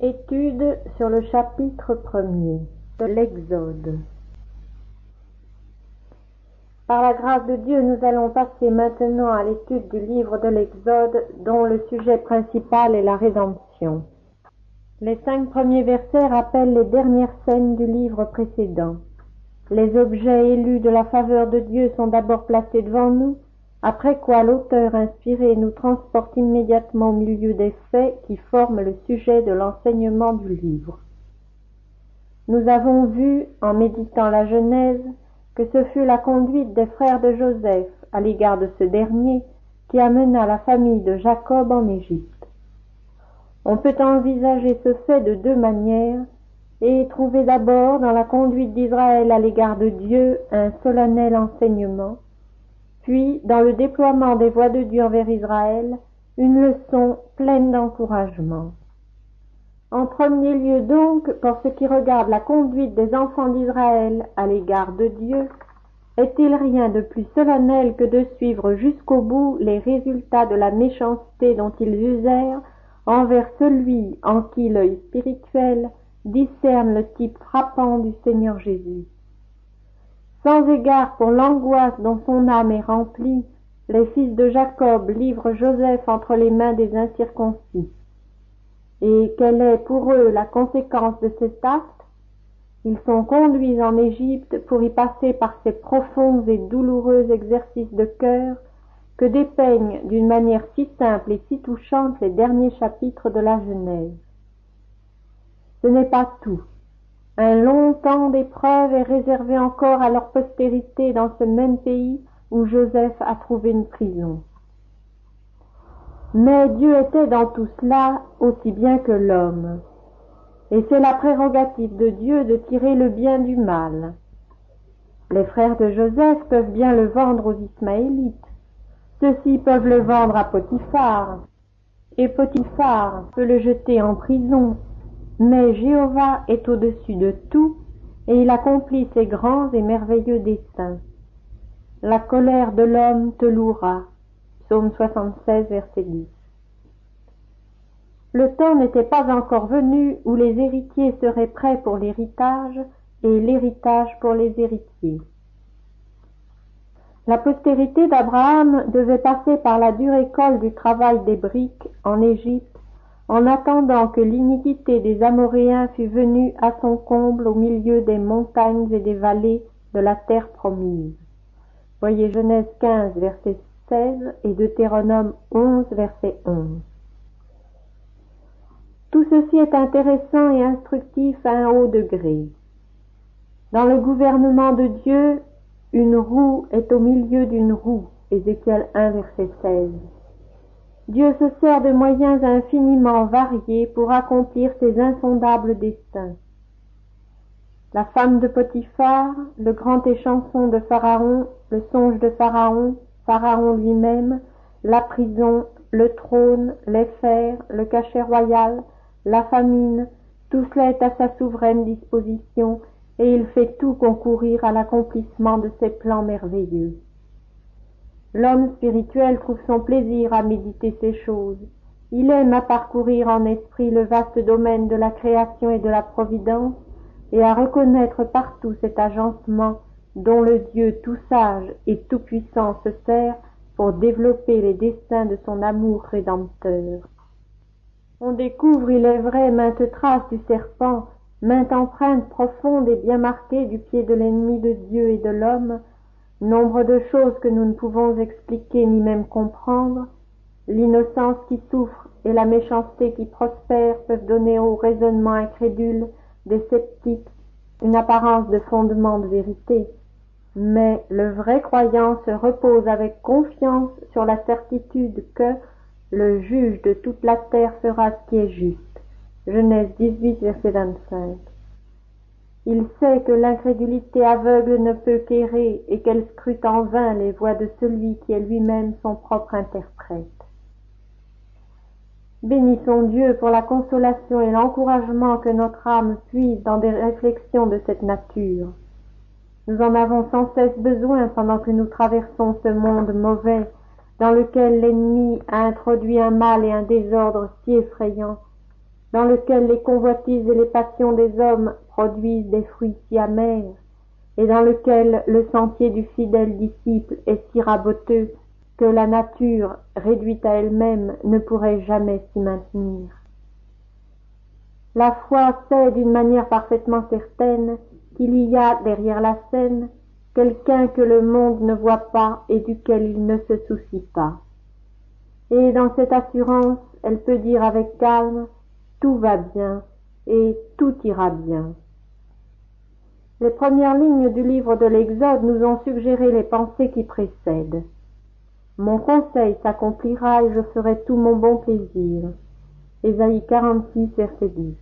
Étude sur le chapitre 1er de l'Exode. Par la grâce de Dieu, nous allons passer maintenant à l'étude du livre de l'Exode, dont le sujet principal est la rédemption. Les 5 premiers versets rappellent les dernières scènes du livre précédent. Les objets élus de la faveur de Dieu sont d'abord placés devant nous, après quoi l'auteur inspiré nous transporte immédiatement au milieu des faits qui forment le sujet de l'enseignement du livre. Nous avons vu, en méditant la Genèse, que ce fut la conduite des frères de Joseph à l'égard de ce dernier qui amena la famille de Jacob en Égypte. On peut envisager ce fait de 2 manières et trouver d'abord dans la conduite d'Israël à l'égard de Dieu un solennel enseignement, puis dans le déploiement des voies de Dieu envers Israël, une leçon pleine d'encouragement. En premier lieu donc, pour ce qui regarde la conduite des enfants d'Israël à l'égard de Dieu, est-il rien de plus solennel que de suivre jusqu'au bout les résultats de la méchanceté dont ils usèrent envers celui en qui l'œil spirituel discerne le type frappant du Seigneur Jésus. Sans égard pour l'angoisse dont son âme est remplie, les fils de Jacob livrent Joseph entre les mains des incirconcis. Et quelle est pour eux la conséquence de cet acte? Ils sont conduits en Égypte pour y passer par ces profonds et douloureux exercices de cœur que dépeignent d'une manière si simple et si touchante les derniers chapitres de la Genèse. Ce n'est pas tout. Un long temps d'épreuve est réservé encore à leur postérité dans ce même pays où Joseph a trouvé une prison. Mais Dieu était dans tout cela aussi bien que l'homme. Et c'est la prérogative de Dieu de tirer le bien du mal. Les frères de Joseph peuvent bien le vendre aux Ismaélites. Ceux-ci peuvent le vendre à Potiphar. Et Potiphar peut le jeter en prison. Mais Jéhovah est au-dessus de tout, et il accomplit ses grands et merveilleux desseins. La colère de l'homme te louera. Psaume 76, verset 10. Le temps n'était pas encore venu où les héritiers seraient prêts pour l'héritage, et l'héritage pour les héritiers. La postérité d'Abraham devait passer par la dure école du travail des briques en Égypte, en attendant que l'iniquité des Amoréens fût venue à son comble au milieu des montagnes et des vallées de la terre promise. Voyez Genèse 15, verset 16 et Deutéronome 11, verset 11. Tout ceci est intéressant et instructif à un haut degré. Dans le gouvernement de Dieu, une roue est au milieu d'une roue. Ézéchiel 1, verset 16. Dieu se sert de moyens infiniment variés pour accomplir ses insondables desseins. La femme de Potiphar, le grand échanson de Pharaon, le songe de Pharaon, Pharaon lui-même, la prison, le trône, les fers, le cachet royal, la famine, tout cela est à sa souveraine disposition et il fait tout concourir à l'accomplissement de ses plans merveilleux. L'homme spirituel trouve son plaisir à méditer ces choses. Il aime à parcourir en esprit le vaste domaine de la création et de la providence et à reconnaître partout cet agencement dont le Dieu tout sage et tout puissant se sert pour développer les desseins de son amour rédempteur. On découvre, il est vrai, maintes traces du serpent, maintes empreintes profondes et bien marquées du pied de l'ennemi de Dieu et de l'homme, nombre de choses que nous ne pouvons expliquer ni même comprendre. L'innocence qui souffre et la méchanceté qui prospère peuvent donner au raisonnement incrédule des sceptiques une apparence de fondement de vérité. Mais le vrai croyant se repose avec confiance sur la certitude que le juge de toute la terre fera ce qui est juste. Genèse 18, verset 25. Il sait que l'incrédulité aveugle ne peut qu'errer et qu'elle scrute en vain les voies de celui qui est lui-même son propre interprète. Bénissons Dieu pour la consolation et l'encouragement que notre âme puise dans des réflexions de cette nature. Nous en avons sans cesse besoin pendant que nous traversons ce monde mauvais dans lequel l'ennemi a introduit un mal et un désordre si effrayants dans lequel les convoitises et les passions des hommes produisent des fruits si amers, et dans lequel le sentier du fidèle disciple est si raboteux que la nature, réduite à elle-même, ne pourrait jamais s'y maintenir. La foi sait d'une manière parfaitement certaine qu'il y a derrière la scène quelqu'un que le monde ne voit pas et duquel il ne se soucie pas. Et dans cette assurance, elle peut dire avec calme « tout va bien et tout ira bien ». Les premières lignes du livre de l'Exode nous ont suggéré les pensées qui précèdent. Mon conseil s'accomplira et je ferai tout mon bon plaisir. Ésaïe 46, verset 10.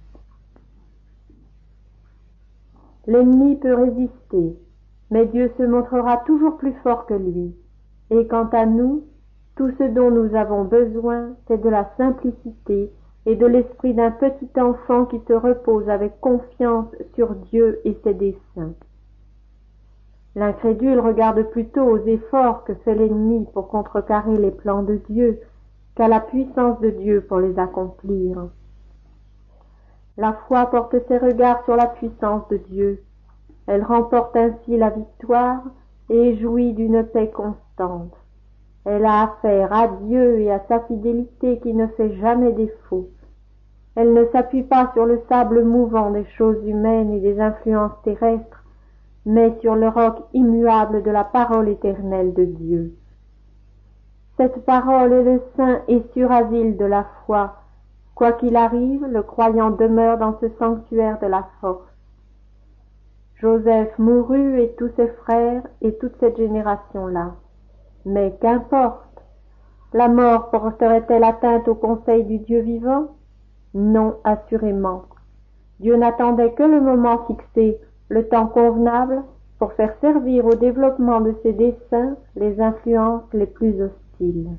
L'ennemi peut résister, mais Dieu se montrera toujours plus fort que lui. Et quant à nous, tout ce dont nous avons besoin, c'est de la simplicité et de l'esprit d'un petit enfant qui se repose avec confiance sur Dieu et ses desseins. L'incrédule regarde plutôt aux efforts que fait l'ennemi pour contrecarrer les plans de Dieu qu'à la puissance de Dieu pour les accomplir. La foi porte ses regards sur la puissance de Dieu. Elle remporte ainsi la victoire et jouit d'une paix constante. Elle a affaire à Dieu et à sa fidélité qui ne fait jamais défaut. Elle ne s'appuie pas sur le sable mouvant des choses humaines et des influences terrestres, mais sur le roc immuable de la parole éternelle de Dieu. Cette parole est le saint et sûr asile de la foi. Quoi qu'il arrive, le croyant demeure dans ce sanctuaire de la force. Joseph mourut et tous ses frères et toute cette génération-là. Mais qu'importe, la mort porterait-elle atteinte au conseil du Dieu vivant? Non, assurément. Dieu n'attendait que le moment fixé, le temps convenable, pour faire servir au développement de ses desseins les influences les plus hostiles.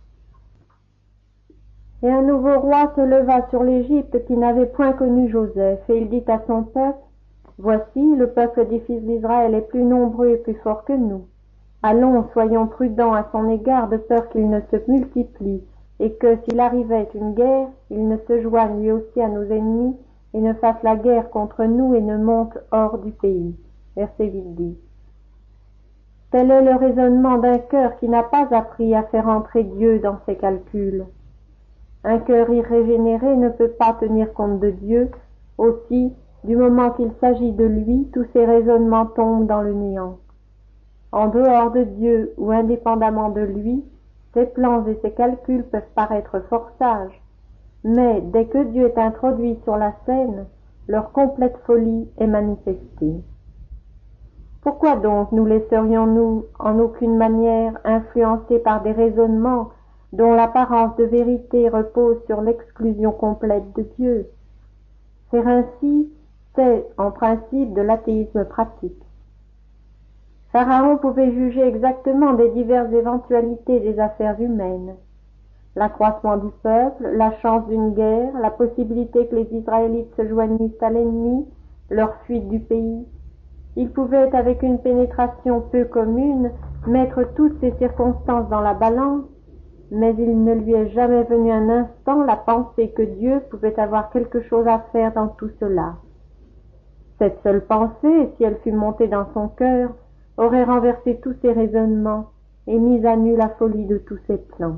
Et un nouveau roi se leva sur l'Égypte qui n'avait point connu Joseph, et il dit à son peuple, « Voici, le peuple des fils d'Israël est plus nombreux et plus fort que nous. Allons, soyons prudents à son égard de peur qu'il ne se multiplie, et que, s'il arrivait une guerre, il ne se joigne lui aussi à nos ennemis, et ne fasse la guerre contre nous et ne monte hors du pays. » Verset 8-10. Tel est le raisonnement d'un cœur qui n'a pas appris à faire entrer Dieu dans ses calculs. Un cœur irrégénéré ne peut pas tenir compte de Dieu, aussi, du moment qu'il s'agit de lui, tous ses raisonnements tombent dans le néant. En dehors de Dieu ou indépendamment de lui, ses plans et ses calculs peuvent paraître fort sages, mais dès que Dieu est introduit sur la scène, leur complète folie est manifestée. Pourquoi donc nous laisserions-nous en aucune manière influencer par des raisonnements dont l'apparence de vérité repose sur l'exclusion complète de Dieu? Faire ainsi, c'est en principe de l'athéisme pratique. Pharaon pouvait juger exactement des diverses éventualités des affaires humaines. L'accroissement du peuple, la chance d'une guerre, la possibilité que les Israélites se joignissent à l'ennemi, leur fuite du pays. Il pouvait, avec une pénétration peu commune, mettre toutes ces circonstances dans la balance, mais il ne lui est jamais venu un instant la pensée que Dieu pouvait avoir quelque chose à faire dans tout cela. Cette seule pensée, si elle fût montée dans son cœur, aurait renversé tous ses raisonnements et mis à nu la folie de tous ses plans.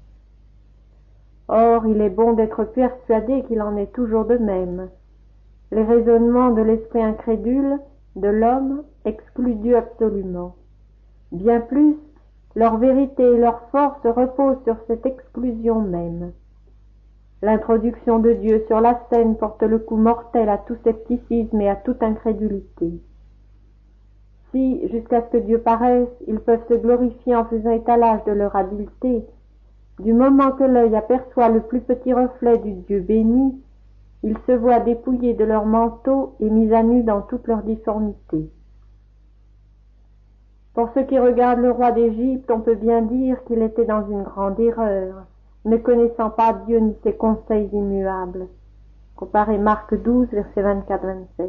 Or, il est bon d'être persuadé qu'il en est toujours de même. Les raisonnements de l'esprit incrédule, de l'homme, excluent Dieu absolument. Bien plus, leur vérité et leur force reposent sur cette exclusion même. L'introduction de Dieu sur la scène porte le coup mortel à tout scepticisme et à toute incrédulité. Si, jusqu'à ce que Dieu paraisse, ils peuvent se glorifier en faisant étalage de leur habileté, du moment que l'œil aperçoit le plus petit reflet du Dieu béni, ils se voient dépouillés de leur manteau et mis à nu dans toute leur difformité. Pour ce qui regarde le roi d'Égypte, on peut bien dire qu'il était dans une grande erreur, ne connaissant pas Dieu ni ses conseils immuables. Comparez Marc 12, versets 24-27.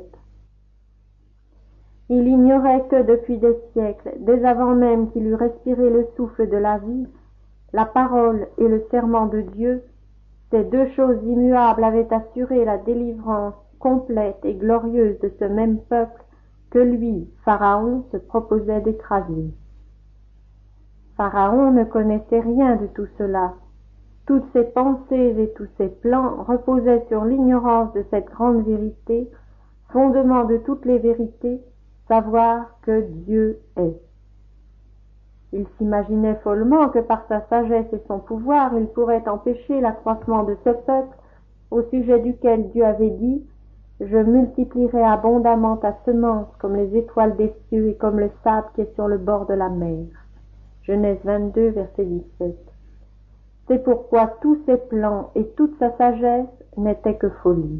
Il ignorait que depuis des siècles, dès avant même qu'il eût respiré le souffle de la vie, la parole et le serment de Dieu, Ces deux choses immuables avaient assuré la délivrance complète et glorieuse de ce même peuple que lui, Pharaon, se proposait d'écraser. Pharaon ne connaissait rien de tout cela. Toutes ses pensées et tous ses plans reposaient sur l'ignorance de cette grande vérité, fondement de toutes les vérités, savoir que Dieu est. Il s'imaginait follement que par sa sagesse et son pouvoir, il pourrait empêcher l'accroissement de ce peuple, au sujet duquel Dieu avait dit « Je multiplierai abondamment ta semence comme les étoiles des cieux et comme le sable qui est sur le bord de la mer. » Genèse 22, verset 17. C'est pourquoi tous ses plans et toute sa sagesse n'étaient que folie.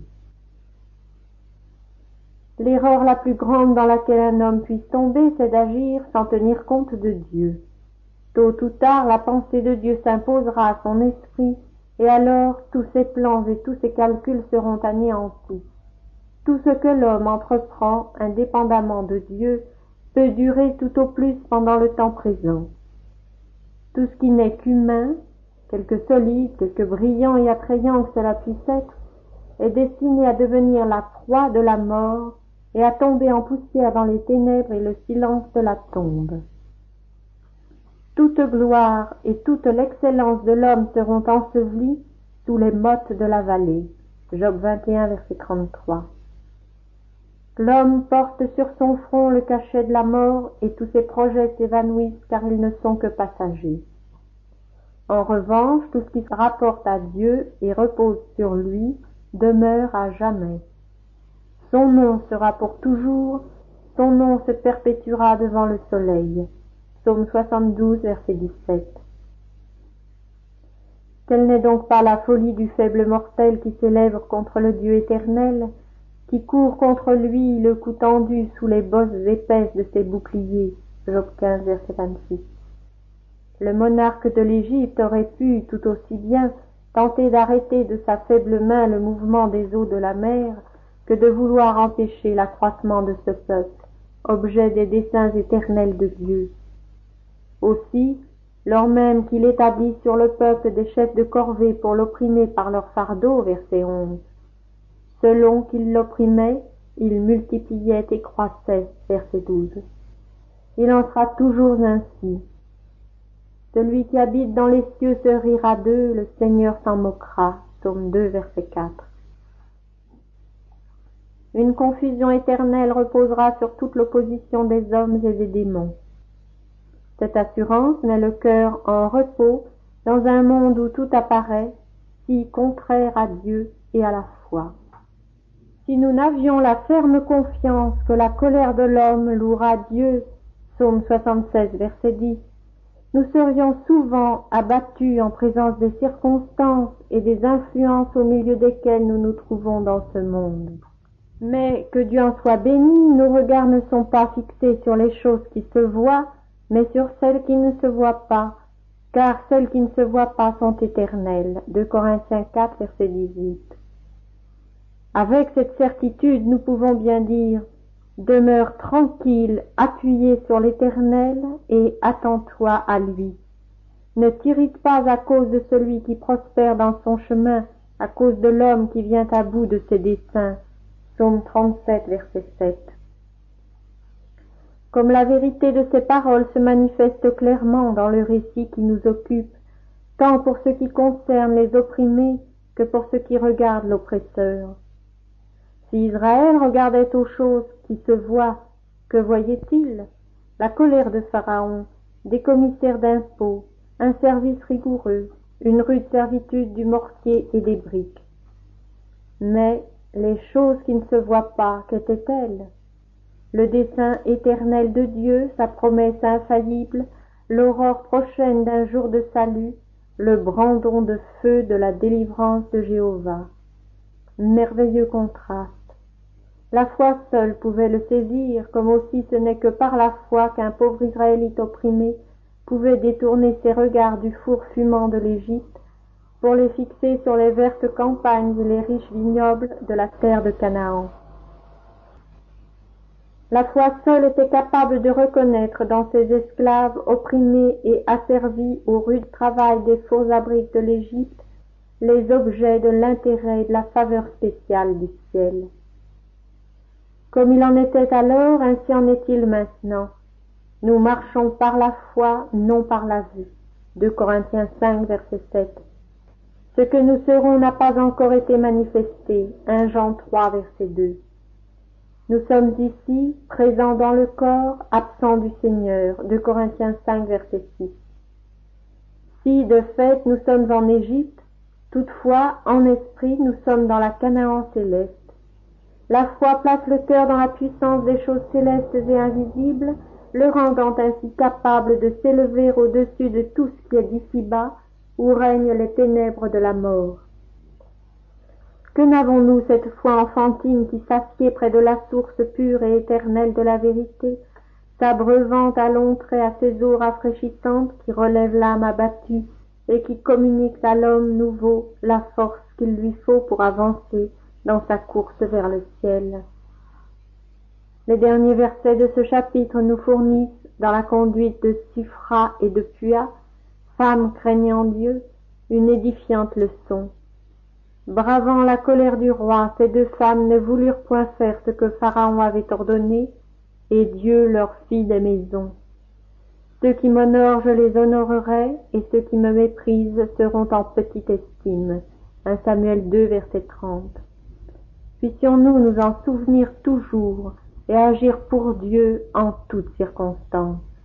L'erreur la plus grande dans laquelle un homme puisse tomber, c'est d'agir sans tenir compte de Dieu. Tôt ou tard, la pensée de Dieu s'imposera à son esprit, et alors tous ses plans et tous ses calculs seront anéantis. Tout ce que l'homme entreprend, indépendamment de Dieu, peut durer tout au plus pendant le temps présent. Tout ce qui n'est qu'humain, quelque solide, quelque brillant et attrayant que cela puisse être, est destiné à devenir la proie de la mort et à tomber en poussière dans les ténèbres et le silence de la tombe. Toute gloire et toute l'excellence de l'homme seront ensevelies sous les mottes de la vallée. Job 21, verset 33. L'homme porte sur son front le cachet de la mort et tous ses projets s'évanouissent car ils ne sont que passagers. En revanche, tout ce qui se rapporte à Dieu et repose sur lui demeure à jamais. Son nom sera pour toujours, son nom se perpétuera devant le soleil. Psaume 72, verset 17. Quelle n'est donc pas la folie du faible mortel qui s'élève contre le Dieu éternel, qui court contre lui le cou tendu sous les bosses épaisses de ses boucliers. Job 15, verset 26. Le monarque de l'Égypte aurait pu, tout aussi bien, tenter d'arrêter de sa faible main le mouvement des eaux de la mer, que de vouloir empêcher l'accroissement de ce peuple, objet des desseins éternels de Dieu. Aussi, lors même qu'il établit sur le peuple des chefs de corvée pour l'opprimer par leur fardeau, verset 11. Selon qu'il l'opprimait, il multipliait et croissait, verset 12. Il en sera toujours ainsi. Celui qui habite dans les cieux se rira d'eux, le Seigneur s'en moquera. Psaume 2, verset 4. Une confusion éternelle reposera sur toute l'opposition des hommes et des démons. Cette assurance met le cœur en repos dans un monde où tout apparaît, si contraire à Dieu et à la foi. Si nous n'avions la ferme confiance que la colère de l'homme louera Dieu, Psaume 76, verset 10, nous serions souvent abattus en présence des circonstances et des influences au milieu desquelles nous nous trouvons dans ce monde. Mais que Dieu en soit béni, nos regards ne sont pas fixés sur les choses qui se voient, mais sur celles qui ne se voient pas, car celles qui ne se voient pas sont éternelles. 2 Corinthiens 4, verset 18. Avec cette certitude, nous pouvons bien dire « Demeure tranquille, appuyé sur l'Éternel, et attends-toi à lui. Ne t'irrite pas à cause de celui qui prospère dans son chemin, à cause de l'homme qui vient à bout de ses desseins. » Psaume 37, verset 7. Comme la vérité de ces paroles se manifeste clairement dans le récit qui nous occupe, tant pour ce qui concerne les opprimés que pour ceux qui regardent l'oppresseur. Si Israël regardait aux choses qui se voient, que voyait-il? La colère de Pharaon, des commissaires d'impôts, un service rigoureux, une rude servitude du mortier et des briques. Mais les choses qui ne se voient pas, qu'étaient-elles? Le dessein éternel de Dieu, sa promesse infaillible, l'aurore prochaine d'un jour de salut, le brandon de feu de la délivrance de Jéhovah. Merveilleux contraste. La foi seule pouvait le saisir, comme aussi ce n'est que par la foi qu'un pauvre Israélite opprimé pouvait détourner ses regards du four fumant de l'Égypte pour les fixer sur les vertes campagnes et les riches vignobles de la terre de Canaan. La foi seule était capable de reconnaître dans ses esclaves opprimés et asservis au rude travail des faux abriques de l'Égypte les objets de l'intérêt et de la faveur spéciale du ciel. Comme il en était alors, ainsi en est-il maintenant. Nous marchons par la foi, non par la vue. 2 Corinthiens 5, verset 7. Ce que nous serons n'a pas encore été manifesté. 1 Jean 3, verset 2. Nous sommes ici, présents dans le corps, absents du Seigneur. 2 Corinthiens 5, verset 6. Si, de fait, nous sommes en Égypte, toutefois, en esprit, nous sommes dans la Canaan céleste. La foi place le cœur dans la puissance des choses célestes et invisibles, le rendant ainsi capable de s'élever au-dessus de tout ce qui est d'ici-bas, où règnent les ténèbres de la mort. Que n'avons-nous cette foi enfantine qui s'assied près de la source pure et éternelle de la vérité, s'abreuvant à longs traits à ces eaux rafraîchissantes qui relèvent l'âme abattue et qui communiquent à l'homme nouveau la force qu'il lui faut pour avancer dans sa course vers le ciel. Les derniers versets de ce chapitre nous fournissent, dans la conduite de Siphra et de Pua, femmes craignant Dieu, une édifiante leçon. Bravant la colère du roi, ces 2 femmes ne voulurent point faire ce que Pharaon avait ordonné, et Dieu leur fit des maisons. Ceux qui m'honorent, je les honorerai, et ceux qui me méprisent seront en petite estime. 1 Samuel 2, verset 30. Puissions-nous nous en souvenir toujours et agir pour Dieu en toutes circonstances.